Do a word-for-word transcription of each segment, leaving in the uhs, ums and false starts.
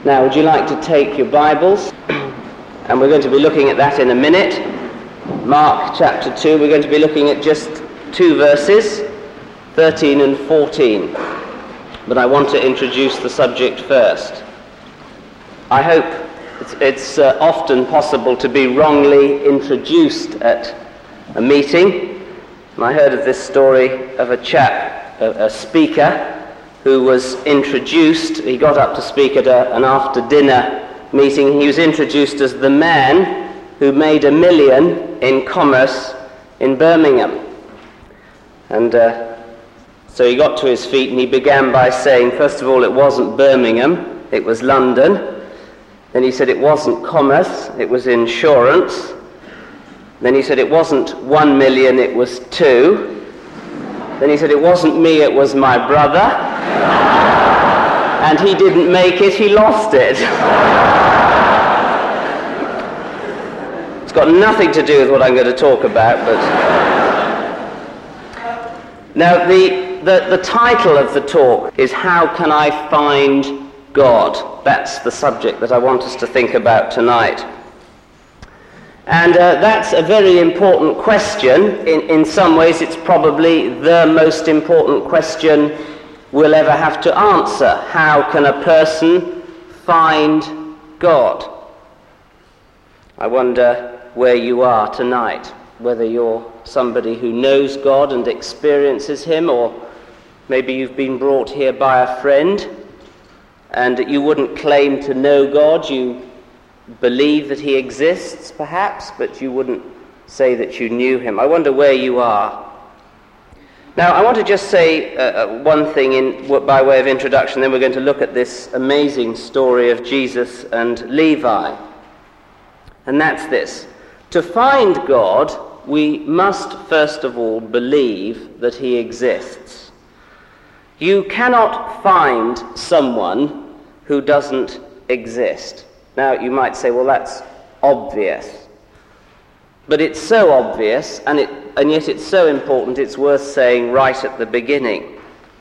Now, would you like to take your Bibles? And we're going to be looking at that in a minute. Mark chapter two, we're going to be looking at just two verses, thirteen and fourteen. But I want to introduce the subject first. I hope it's, it's uh, often possible to be wrongly introduced at a meeting. And I heard of this story of a chap, a, a speaker, who was introduced. He got up to speak at a, an after-dinner meeting. He was introduced as the man who made a million in commerce in Birmingham. And uh, so he got to his feet and he began by saying, first of all, it wasn't Birmingham, it was London. Then he said it wasn't commerce, it was insurance. Then he said it wasn't one million, it was two. Then he said it wasn't me, it was my brother. And he didn't make it, he lost it. It's got nothing to do with what I'm going to talk about, but... Now, the, the, the title of the talk is How Can I Find God? That's the subject that I want us to think about tonight. And uh, that's a very important question. In, in some ways, it's probably the most important question we'll ever have to answer. How can a person find God? I wonder where you are tonight, whether you're somebody who knows God and experiences him, or maybe you've been brought here by a friend and you wouldn't claim to know God. You believe that he exists, perhaps, but you wouldn't say that you knew him. I wonder where you are. Now, I want to just say uh, one thing in, by way of introduction, then we're going to look at this amazing story of Jesus and Levi. And that's this. To find God, we must first of all believe that he exists. You cannot find someone who doesn't exist. Now, you might say, well, that's obvious. But it's so obvious, and, it, and yet it's so important, it's worth saying right at the beginning.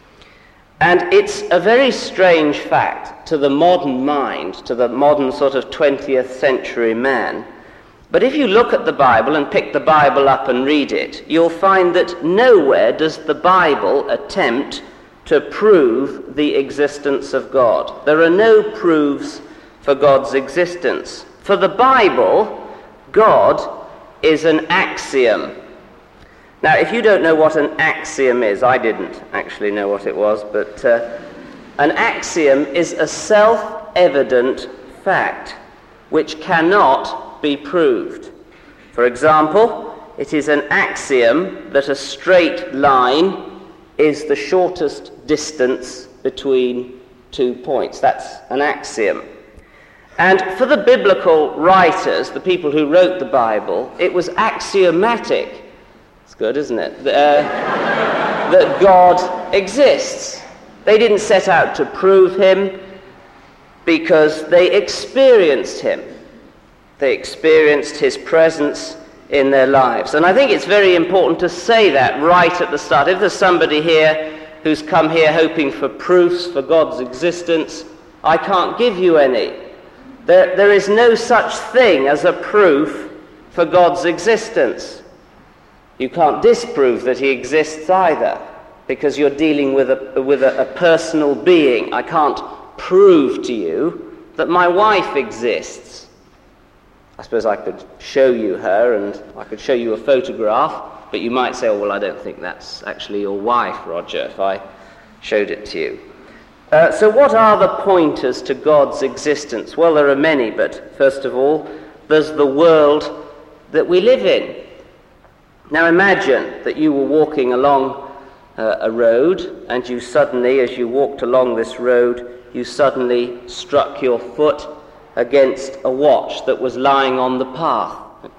And it's a very strange fact to the modern mind, to the modern sort of twentieth century man. But if you look at the Bible and pick the Bible up and read it, you'll find that nowhere does the Bible attempt to prove the existence of God. There are no proofs for God's existence. For the Bible, God is an axiom. Now, if you don't know what an axiom is, I didn't actually know what it was, but uh, an axiom is a self-evident fact which cannot be proved. For example, it is an axiom that a straight line is the shortest distance between two points. That's an axiom. And for the biblical writers, the people who wrote the Bible, it was axiomatic, it's good, isn't it, uh, that God exists. They didn't set out to prove him because they experienced him. They experienced his presence in their lives. And I think it's very important to say that right at the start. If there's somebody here who's come here hoping for proofs for God's existence, I can't give you any. There, there is no such thing as a proof for God's existence. You can't disprove that he exists either, because you're dealing with a, with a, a personal being. I can't prove to you that my wife exists. I suppose I could show you her and I could show you a photograph, but you might say, oh, well, I don't think that's actually your wife, Roger, if I showed it to you. Uh, so what are the pointers to God's existence? Well, there are many, but first of all, there's the world that we live in. Now imagine that you were walking along uh, a road, and you suddenly, as you walked along this road, you suddenly struck your foot against a watch that was lying on the path.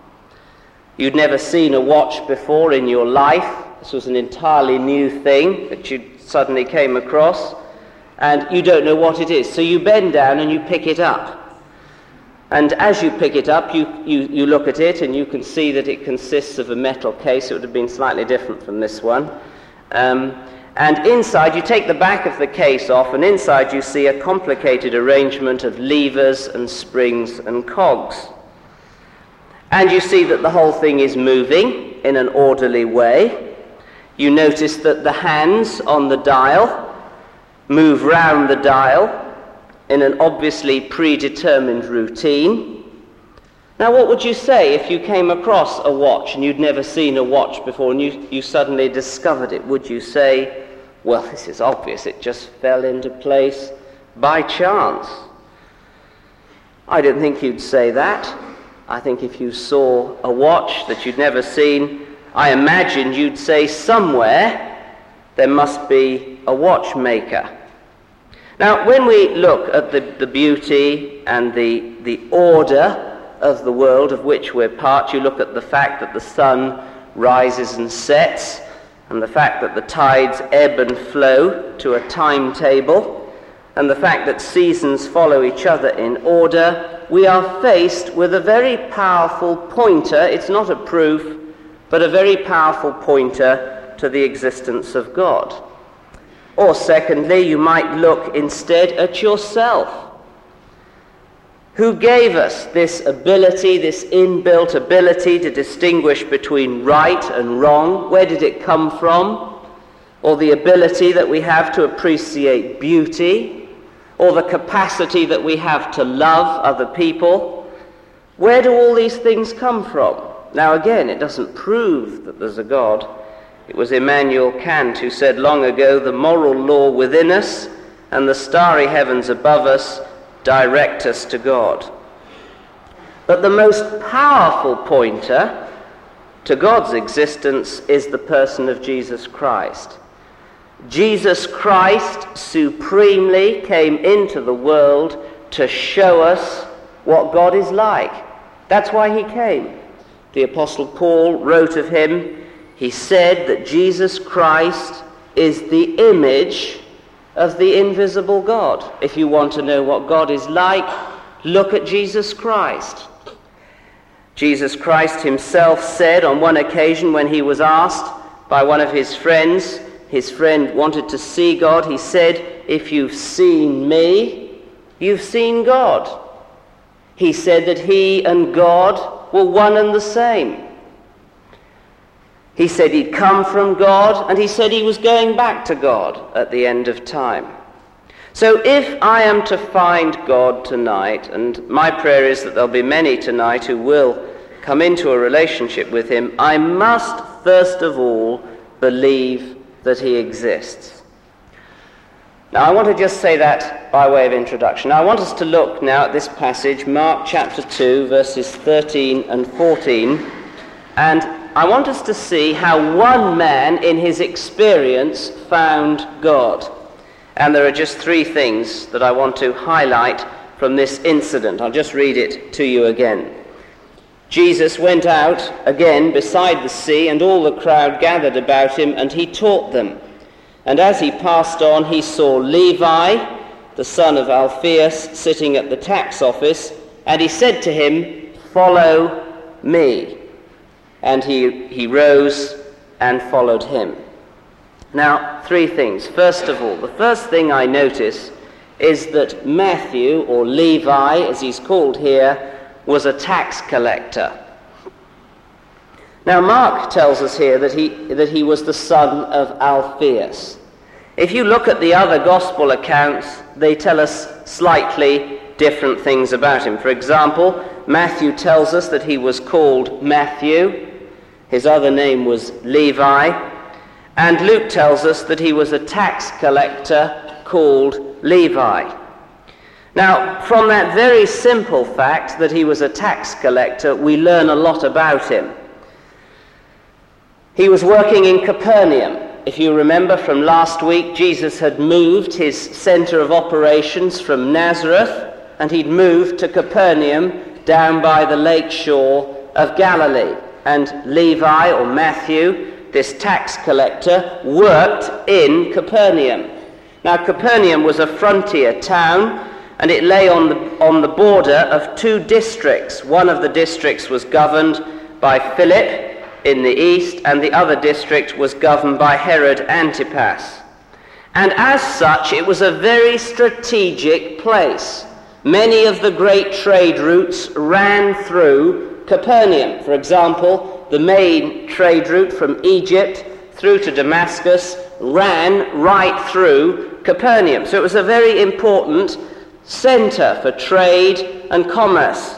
You'd never seen a watch before in your life. This was an entirely new thing that you suddenly came across. And you don't know what it is. So you bend down and you pick it up. And as you pick it up, you, you, you look at it and you can see that it consists of a metal case. It would have been slightly different from this one. Um, And inside, you take the back of the case off, and inside you see a complicated arrangement of levers and springs and cogs. And you see that the whole thing is moving in an orderly way. You notice that the hands on the dial move round the dial in an obviously predetermined routine. Now, what would you say if you came across a watch and you'd never seen a watch before and you, you suddenly discovered it? Would you say, well, this is obvious, it just fell into place by chance? I don't think you'd say that. I think if you saw a watch that you'd never seen, I imagine you'd say somewhere there must be a watchmaker. Now, when we look at the, the beauty and the, the order of the world of which we're part, you look at the fact that the sun rises and sets, and the fact that the tides ebb and flow to a timetable, and the fact that seasons follow each other in order, we are faced with a very powerful pointer. It's not a proof, but a very powerful pointer to the existence of God. Or secondly, you might look instead at yourself. Who gave us this ability, this inbuilt ability to distinguish between right and wrong? Where did it come from? Or the ability that we have to appreciate beauty? Or the capacity that we have to love other people? Where do all these things come from? Now again, it doesn't prove that there's a God. It was Immanuel Kant who said long ago, the moral law within us and the starry heavens above us direct us to God. But the most powerful pointer to God's existence is the person of Jesus Christ. Jesus Christ supremely came into the world to show us what God is like. That's why he came. The Apostle Paul wrote of him, he said that Jesus Christ is the image of the invisible God. If you want to know what God is like, look at Jesus Christ. Jesus Christ himself said on one occasion when he was asked by one of his friends, his friend wanted to see God, he said, if you've seen me, you've seen God. He said that he and God were one and the same. He said he'd come from God, and he said he was going back to God at the end of time. So if I am to find God tonight, and my prayer is that there'll be many tonight who will come into a relationship with him, I must first of all believe that he exists. Now I want to just say that by way of introduction. Now I want us to look now at this passage, Mark chapter two, verses thirteen and fourteen, and I want us to see how one man in his experience found God. And there are just three things that I want to highlight from this incident. I'll just read it to you again. Jesus went out again beside the sea, and all the crowd gathered about him, and he taught them. And as he passed on, he saw Levi, the son of Alphaeus, sitting at the tax office, and he said to him, "Follow me." And he, he rose and followed him. Now, three things. First of all, the first thing I notice is that Matthew, or Levi, as he's called here, was a tax collector. Now, Mark tells us here that he, that he was the son of Alphaeus. If you look at the other gospel accounts, they tell us slightly different things about him. For example, Matthew tells us that he was called Matthew. His other name was Levi. And Luke tells us that he was a tax collector called Levi. Now, from that very simple fact that he was a tax collector, we learn a lot about him. He was working in Capernaum. If you remember from last week, Jesus had moved his center of operations from Nazareth, and he'd moved to Capernaum down by the lake shore of Galilee. And Levi, or Matthew, this tax collector, worked in Capernaum. Now, Capernaum was a frontier town, and it lay on the, on the border of two districts. One of the districts was governed by Philip in the east, and the other district was governed by Herod Antipas. And as such, it was a very strategic place. Many of the great trade routes ran through Capernaum. For example, the main trade route from Egypt through to Damascus ran right through Capernaum. So it was a very important center for trade and commerce.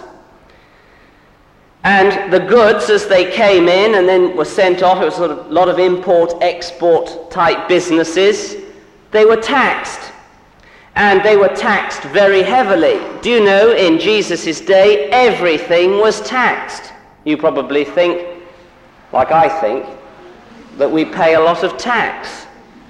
And the goods, as they came in and then were sent off, it was sort of a lot of import-export type businesses, they were taxed. And they were taxed very heavily. Do you know, in Jesus' day, everything was taxed. You probably think, like I think, that we pay a lot of tax.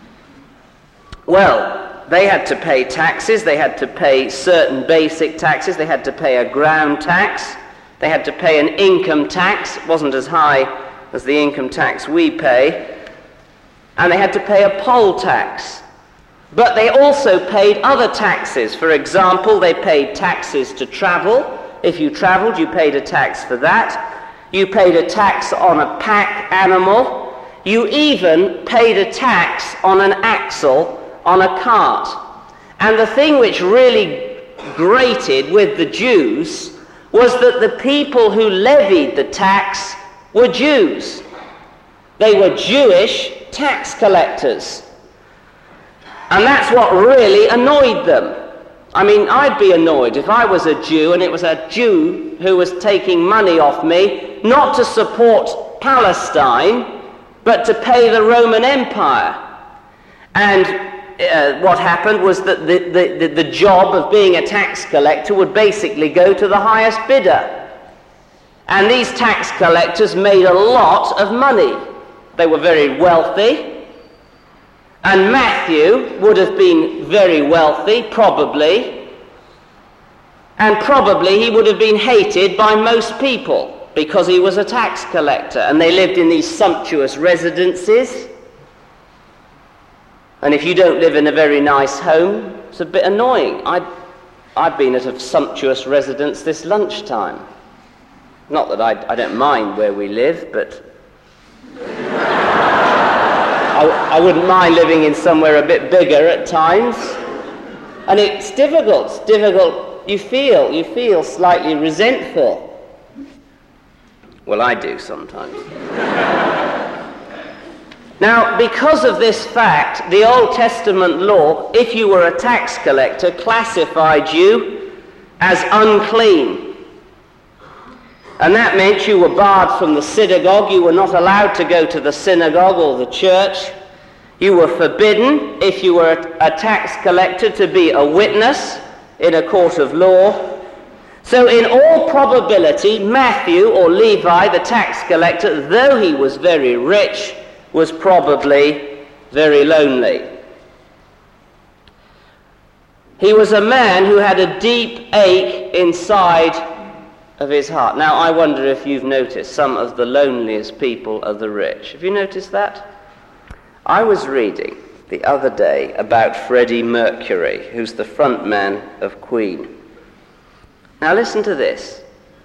Well, they had to pay taxes, they had to pay certain basic taxes, they had to pay a ground tax, they had to pay an income tax. It wasn't as high as the income tax we pay, and they had to pay a poll tax. But they also paid other taxes. For example, they paid taxes to travel. If you traveled, you paid a tax for that. You paid a tax on a pack animal. You even paid a tax on an axle on a cart. And the thing which really grated with the Jews was that the people who levied the tax were Jews. They were Jewish tax collectors. And that's what really annoyed them. I mean, I'd be annoyed if I was a Jew and it was a Jew who was taking money off me, not to support Palestine, but to pay the Roman Empire. And uh, what happened was that the, the, the, the job of being a tax collector would basically go to the highest bidder. And these tax collectors made a lot of money. They were very wealthy. And Matthew would have been very wealthy, probably. And probably he would have been hated by most people because he was a tax collector. And they lived in these sumptuous residences. And if you don't live in a very nice home, it's a bit annoying. I'd, I've been at a sumptuous residence this lunchtime. Not that I, I don't mind where we live, but I, I wouldn't mind living in somewhere a bit bigger at times. And it's difficult, it's difficult. You feel, you feel slightly resentful. Well, I do sometimes. Now, because of this fact, the Old Testament law, if you were a tax collector, classified you as unclean. And that meant you were barred from the synagogue. You were not allowed to go to the synagogue or the church. You were forbidden, if you were a tax collector, to be a witness in a court of law. So in all probability, Matthew, or Levi, the tax collector, though he was very rich, was probably very lonely. He was a man who had a deep ache inside of his heart. Now, I wonder if you've noticed some of the loneliest people are the rich. Have you noticed that? I was reading the other day about Freddie Mercury, who's the front man of Queen. Now, listen to this.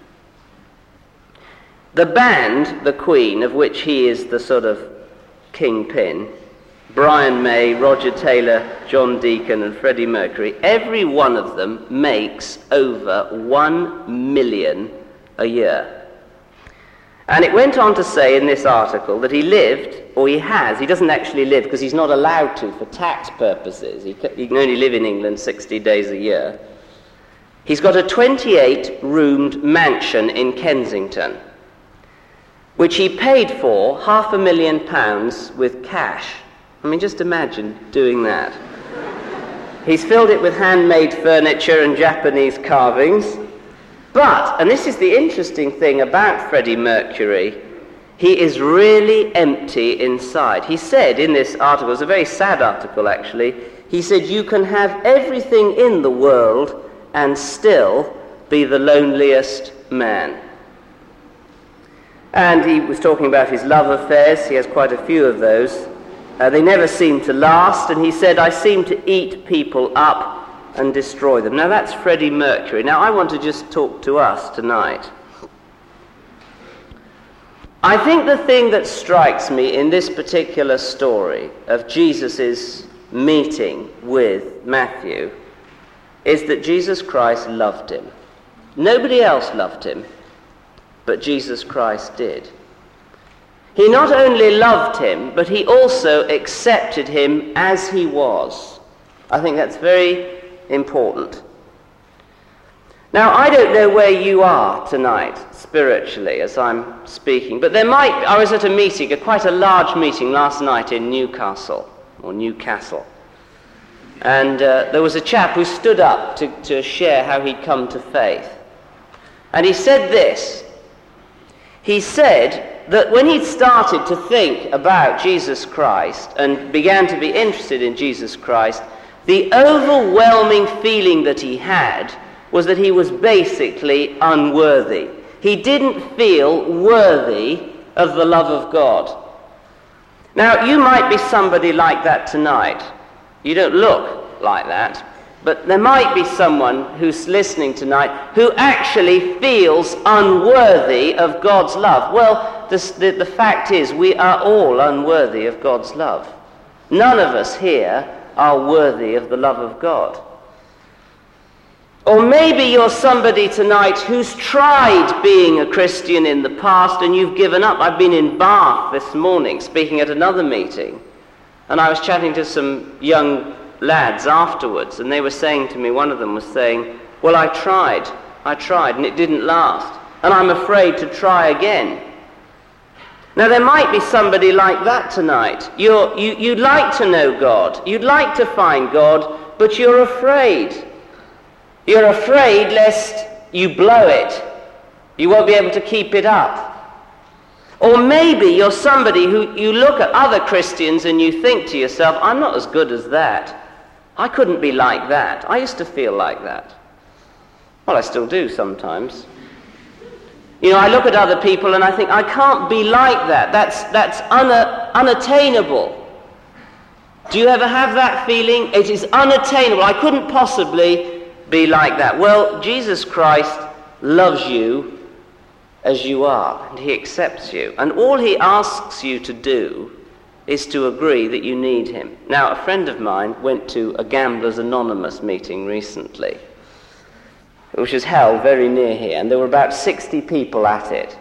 The band, the Queen, of which he is the sort of kingpin, Brian May, Roger Taylor, John Deacon, and Freddie Mercury, every one of them makes over one million a year. And it went on to say in this article that he lived, or he has, he doesn't actually live because he's not allowed to for tax purposes. He can, he can only live in England sixty days a year. He's got a twenty-eight roomed mansion in Kensington, which he paid for half a million pounds with cash. I mean, just imagine doing that. He's filled it with handmade furniture and Japanese carvings. But, and this is the interesting thing about Freddie Mercury, he is really empty inside. He said in this article, it's a very sad article actually, he said, you can have everything in the world and still be the loneliest man. And he was talking about his love affairs. He has quite a few of those. Uh, they never seem to last, and he said, I seem to eat people up and destroy them. Now that's Freddie Mercury. Now I want to just talk to us tonight. I think the thing that strikes me in this particular story of Jesus' meeting with Matthew is that Jesus Christ loved him. Nobody else loved him, but Jesus Christ did. He not only loved him, but he also accepted him as he was. I think that's very important. Now, I don't know where you are tonight, spiritually, as I'm speaking, but there might, I was at a meeting, a quite a large meeting last night in Newcastle, or Newcastle, and uh, there was a chap who stood up to, to share how he'd come to faith. And he said this, he said that when he'd started to think about Jesus Christ and began to be interested in Jesus Christ, the overwhelming feeling that he had was that he was basically unworthy. He didn't feel worthy of the love of God. Now, you might be somebody like that tonight. You don't look like that, but there might be someone who's listening tonight who actually feels unworthy of God's love. Well, this, the, the fact is, we are all unworthy of God's love. None of us here are worthy of the love of God. Or maybe you're somebody tonight who's tried being a Christian in the past and you've given up. I've been in Bath this morning speaking at another meeting, and I was chatting to some young lads afterwards, and they were saying to me, one of them was saying, well, I tried, I tried, and it didn't last, and I'm afraid to try again. Now, there might be somebody like that tonight. You're, you, you'd like to know God, you'd like to find God, but you're afraid. You're afraid lest you blow it. You won't be able to keep it up. Or maybe you're somebody who you look at other Christians and you think to yourself, I'm not as good as that. I couldn't be like that. I used to feel like that. Well, I still do sometimes. You know, I look at other people and I think, I can't be like that. That's, that's una- unattainable. Do you ever have that feeling? It is unattainable. I couldn't possibly be like that. Well, Jesus Christ loves you as you are, and he accepts you. And all he asks you to do is to agree that you need him. Now, a friend of mine went to a Gamblers Anonymous meeting recently, which was held very near here, and there were about sixty people at it.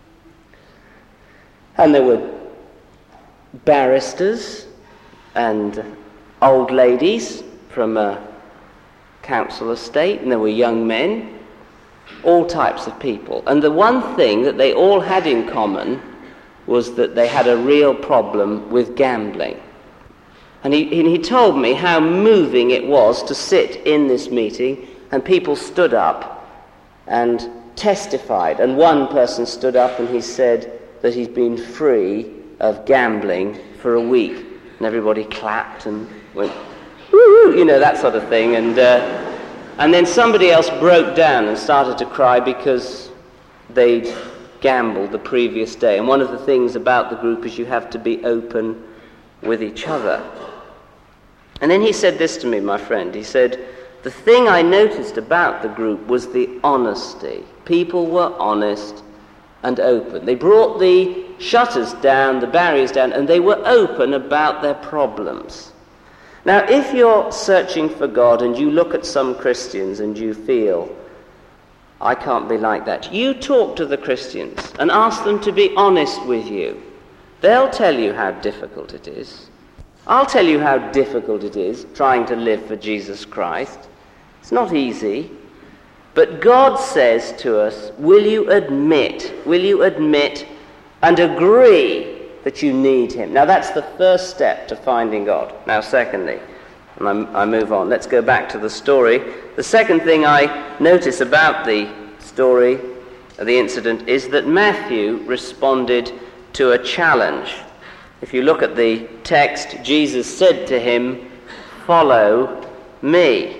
And there were barristers and old ladies from a council estate, and there were young men, all types of people. And the one thing that they all had in common was that they had a real problem with gambling. And he, he told me how moving it was to sit in this meeting, and people stood up and testified. And one person stood up and he said that he's been free of gambling for a week. And everybody clapped and went, woo, you know, that sort of thing. And uh, and then somebody else broke down and started to cry because they'd gambled the previous day. And one of the things about the group is you have to be open with each other. And then he said this to me, my friend. He said, the thing I noticed about the group was the honesty. People were honest and open. They brought the shutters down, the barriers down, and they were open about their problems. Now, if you're searching for God and you look at some Christians and you feel, I can't be like that, you talk to the Christians and ask them to be honest with you. They'll tell you how difficult it is. I'll tell you how difficult it is trying to live for Jesus Christ. It's not easy. But God says to us, will you admit, will you admit and agree that you need him? Now that's the first step to finding God. Now secondly, and I'm, I move on, let's go back to the story. The second thing I notice about the story, the incident, is that Matthew responded to a challenge. If you look at the text, Jesus said to him, follow me.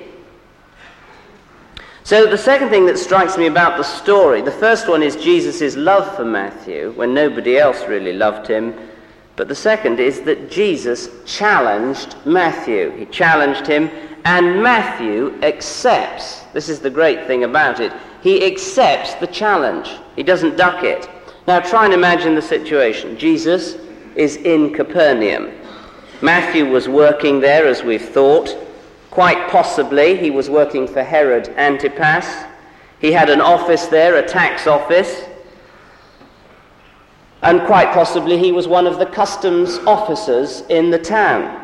So the second thing that strikes me about the story, the first one is Jesus' love for Matthew, when nobody else really loved him. But the second is that Jesus challenged Matthew. He challenged him, and Matthew accepts. This is the great thing about it. He accepts the challenge. He doesn't duck it. Now try and imagine the situation. Jesus is in Capernaum. Matthew was working there, as we've thought. Quite possibly he was working for Herod Antipas. He had an office there, a tax office. And quite possibly he was one of the customs officers in the town.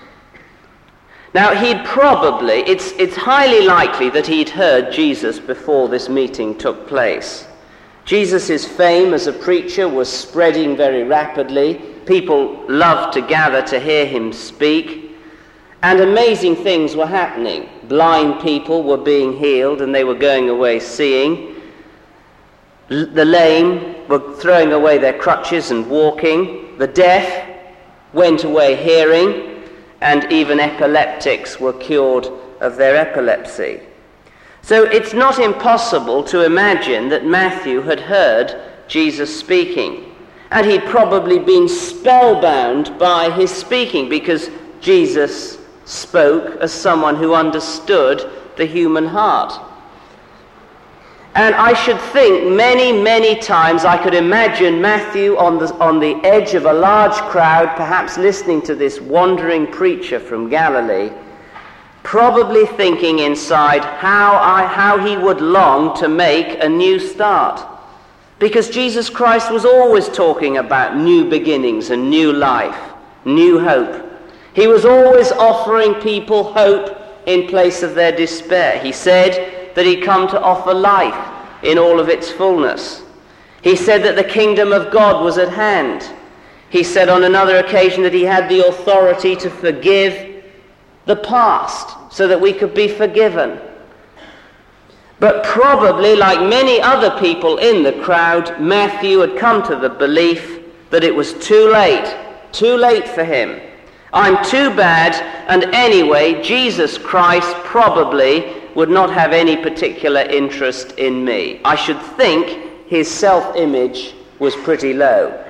Now, he'd probably, it's, it's highly likely that he'd heard Jesus before this meeting took place. Jesus' fame as a preacher was spreading very rapidly. People loved to gather to hear him speak. And amazing things were happening. Blind people were being healed and they were going away seeing. L- the lame were throwing away their crutches and walking. The deaf went away hearing. And even epileptics were cured of their epilepsy. So it's not impossible to imagine that Matthew had heard Jesus speaking. And he'd probably been spellbound by his speaking, because Jesus spoke as someone who understood the human heart. And I should think many, many times I could imagine Matthew on the, on the edge of a large crowd, perhaps listening to this wandering preacher from Galilee, probably thinking inside how, I, how he would long to make a new start. Because Jesus Christ was always talking about new beginnings and new life, new hope. He was always offering people hope in place of their despair. He said that he'd come to offer life in all of its fullness. He said that the kingdom of God was at hand. He said on another occasion that he had the authority to forgive the past so that we could be forgiven. But probably, like many other people in the crowd, Matthew had come to the belief that it was too late, too late for him. I'm too bad, and anyway, Jesus Christ probably would not have any particular interest in me. I should think his self-image was pretty low.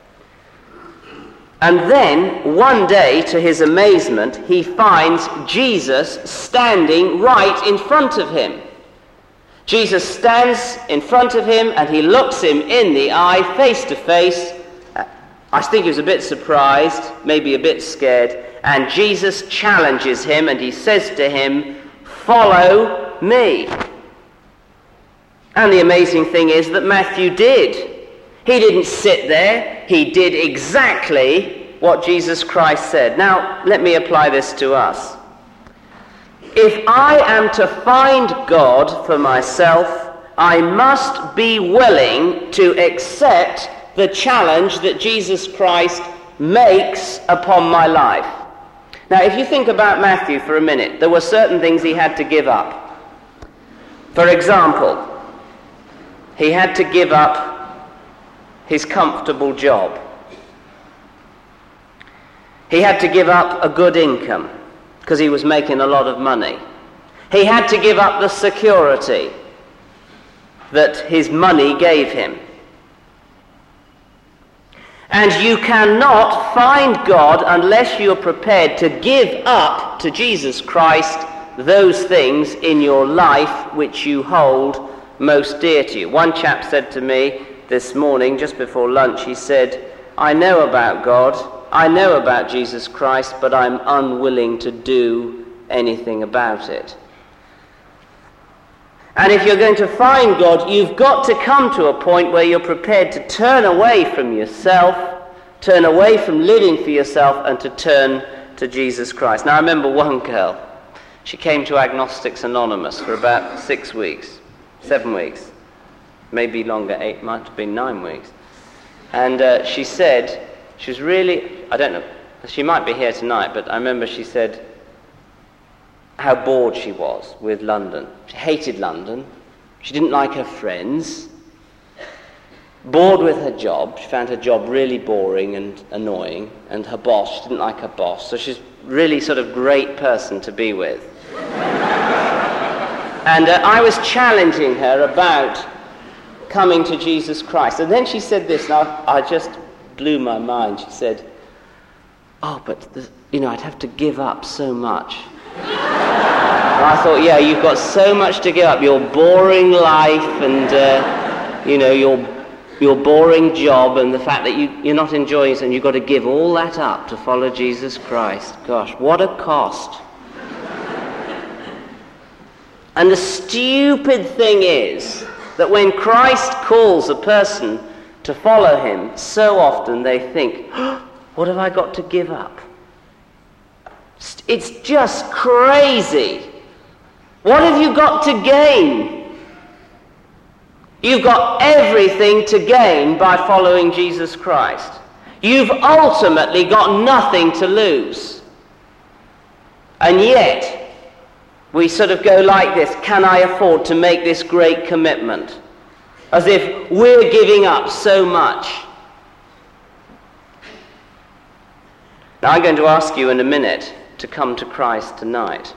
And then, one day, to his amazement, he finds Jesus standing right in front of him. Jesus stands in front of him, and he looks him in the eye, face to face. I think he was a bit surprised, maybe a bit scared, and Jesus challenges him, and he says to him, "Follow me." And the amazing thing is that Matthew did. He didn't sit there. He did exactly what Jesus Christ said. Now, let me apply this to us. If I am to find God for myself, I must be willing to accept the challenge that Jesus Christ makes upon my life. Now, if you think about Matthew for a minute, there were certain things he had to give up. For example, he had to give up his comfortable job. He had to give up a good income because he was making a lot of money. He had to give up the security that his money gave him. And you cannot find God unless you're prepared to give up to Jesus Christ those things in your life which you hold most dear to you. One chap said to me this morning, just before lunch, he said, "I know about God, I know about Jesus Christ, but I'm unwilling to do anything about it." And if you're going to find God, you've got to come to a point where you're prepared to turn away from yourself, turn away from living for yourself, and to turn to Jesus Christ. Now, I remember one girl. She came to Agnostics Anonymous for about six weeks, seven weeks, maybe longer, eight, might have been nine weeks. And uh, she said, she was really, I don't know, she might be here tonight, but I remember she said how bored she was with London. She hated London. She didn't like her friends. Bored with her job. She found her job really boring and annoying. And her boss, she didn't like her boss. So she's really sort of great person to be with. And uh, I was challenging her about coming to Jesus Christ. And then she said this, and I, I just blew my mind. She said, "Oh, but, the, you know, I'd have to give up so much." And I thought, yeah, you've got so much to give up. Your boring life and, uh, you know, your your boring job and the fact that you, you're not enjoying it and you've got to give all that up to follow Jesus Christ. Gosh, what a cost. And the stupid thing is that when Christ calls a person to follow him, so often they think, oh, what have I got to give up? It's just crazy. What have you got to gain? You've got everything to gain by following Jesus Christ. You've ultimately got nothing to lose. And yet, we sort of go like this, can I afford to make this great commitment? As if we're giving up so much. Now I'm going to ask you in a minute to come to Christ tonight.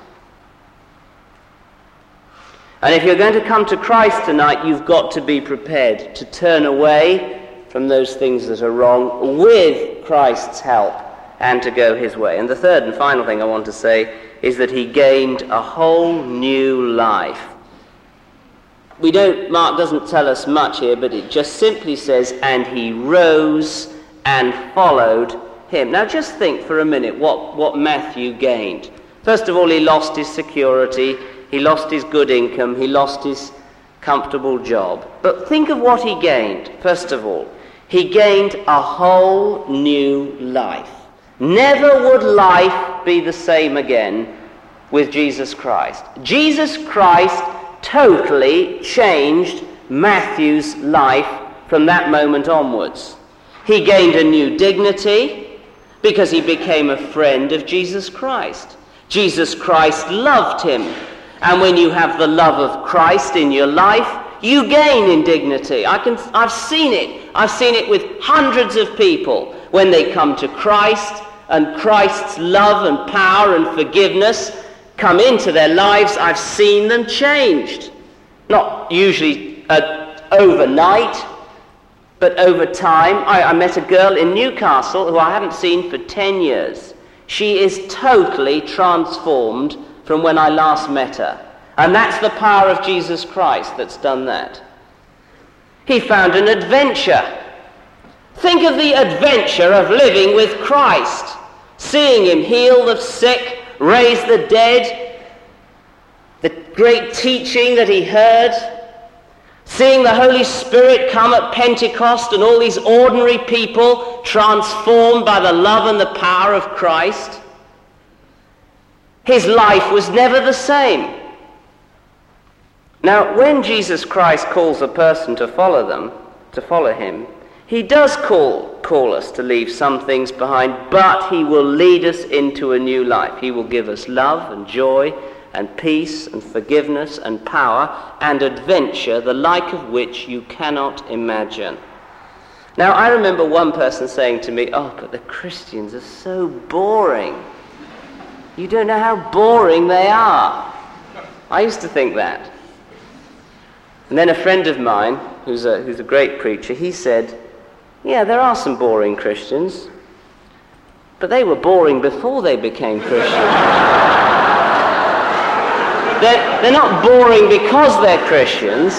And if you're going to come to Christ tonight, you've got to be prepared to turn away from those things that are wrong with Christ's help and to go his way. And the third and final thing I want to say is that he gained a whole new life. We don't, Mark doesn't tell us much here, but it just simply says, and he rose and followed him. Now just think for a minute what, what Matthew gained. First of all, he lost his security. He lost his good income, he lost his comfortable job. But think of what he gained. First of all, he gained a whole new life. Never would life be the same again with Jesus Christ. Jesus Christ totally changed Matthew's life from that moment onwards. He gained a new dignity because he became a friend of Jesus Christ. Jesus Christ loved him. And when you have the love of Christ in your life, you gain in dignity. I can, I've seen it. I've seen it with hundreds of people. When they come to Christ and Christ's love and power and forgiveness come into their lives, I've seen them changed. Not usually uh, overnight, but over time. I, I met a girl in Newcastle who I haven't seen for ten years. She is totally transformed from when I last met her. And that's the power of Jesus Christ that's done that. He found an adventure. Think of the adventure of living with Christ, seeing him heal the sick, raise the dead, the great teaching that he heard, seeing the Holy Spirit come at Pentecost and all these ordinary people transformed by the love and the power of Christ. His life was never the same. Now, when Jesus Christ calls a person to follow them, to follow him, he does call, call us to leave some things behind, but he will lead us into a new life. He will give us love and joy and peace and forgiveness and power and adventure, the like of which you cannot imagine. Now, I remember one person saying to me, oh, but the Christians are so boring. You don't know how boring they are. I used to think that. And then a friend of mine, who's a, who's a great preacher, he said, yeah, there are some boring Christians, but they were boring before they became Christians. they're, they're not boring because they're Christians.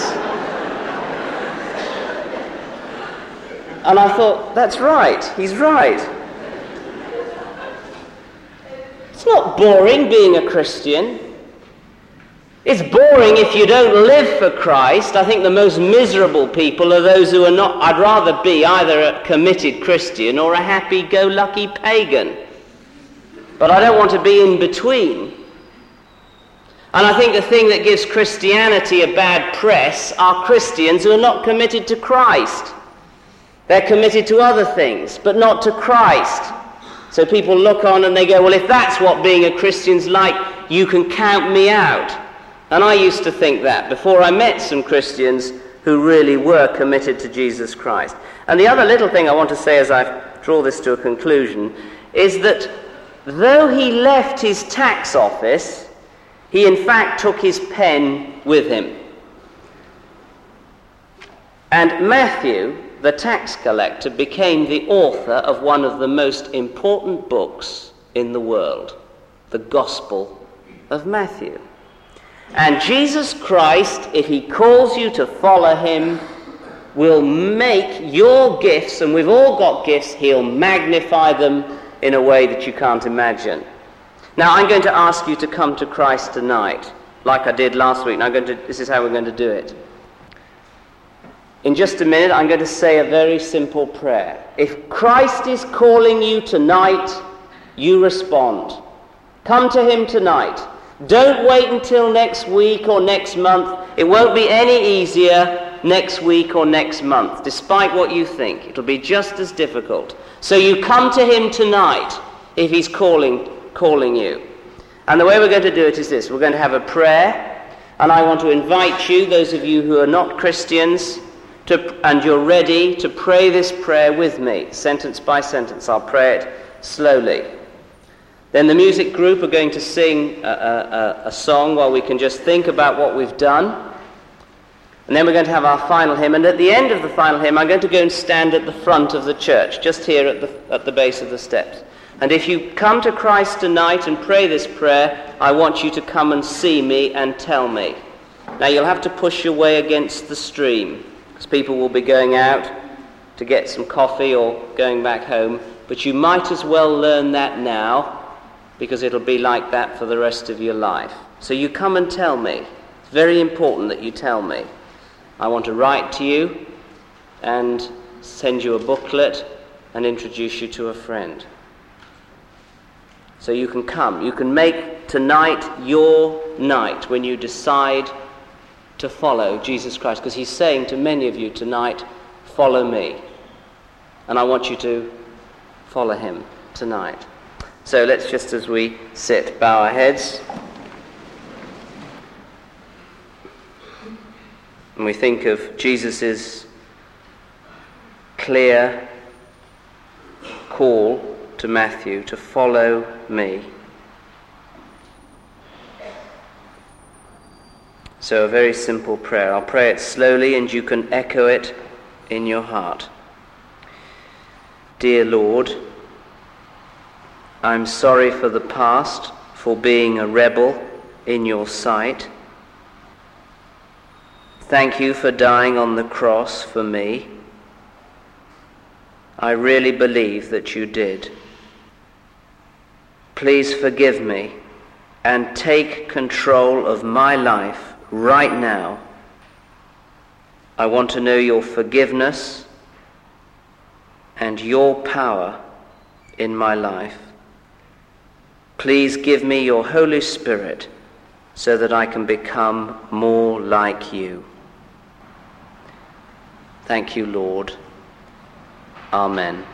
And I thought, that's right, he's right. It's not boring being a Christian. It's boring if you don't live for Christ. I think the most miserable people are those who are not. I'd rather be either a committed Christian or a happy-go-lucky pagan. But I don't want to be in between. And I think the thing that gives Christianity a bad press are Christians who are not committed to Christ. They're committed to other things, but not to Christ. So people look on and they go, well, if that's what being a Christian's like, you can count me out. And I used to think that before I met some Christians who really were committed to Jesus Christ. And the other little thing I want to say as I draw this to a conclusion is that though he left his tax office, he in fact took his pen with him. And Matthew, the tax collector, became the author of one of the most important books in the world, the Gospel of Matthew. And Jesus Christ, if he calls you to follow him, will make your gifts, and we've all got gifts, he'll magnify them in a way that you can't imagine. Now, I'm going to ask you to come to Christ tonight, like I did last week, and I'm going to, this is how we're going to do it. In just a minute, I'm going to say a very simple prayer. If Christ is calling you tonight, you respond. Come to him tonight. Don't wait until next week or next month. It won't be any easier next week or next month, despite what you think. It'll be just as difficult. So you come to him tonight if he's calling, calling you. And the way we're going to do it is this. We're going to have a prayer, and I want to invite you, those of you who are not Christians, to, and you're ready to pray this prayer with me, sentence by sentence. I'll pray it slowly. Then the music group are going to sing a, a, a song while we can just think about what we've done. And then we're going to have our final hymn. And at the end of the final hymn, I'm going to go and stand at the front of the church, just here at the, at the base of the steps. And if you come to Christ tonight and pray this prayer, I want you to come and see me and tell me. Now you'll have to push your way against the stream, because people will be going out to get some coffee or going back home. But you might as well learn that now, because it'll be like that for the rest of your life. So you come and tell me. It's very important that you tell me. I want to write to you and send you a booklet and introduce you to a friend. So you can come. You can make tonight your night when you decide to follow Jesus Christ, because he's saying to many of you tonight, follow me. And I want you to follow him tonight. So let's just, as we sit, bow our heads. And we think of Jesus' clear call to Matthew to follow me. So a very simple prayer. I'll pray it slowly and you can echo it in your heart. Dear Lord, I'm sorry for the past, for being a rebel in your sight. Thank you for dying on the cross for me. I really believe that you did. Please forgive me and take control of my life right now. I want to know your forgiveness and your power in my life. Please give me your Holy Spirit so that I can become more like you. Thank you, Lord. Amen.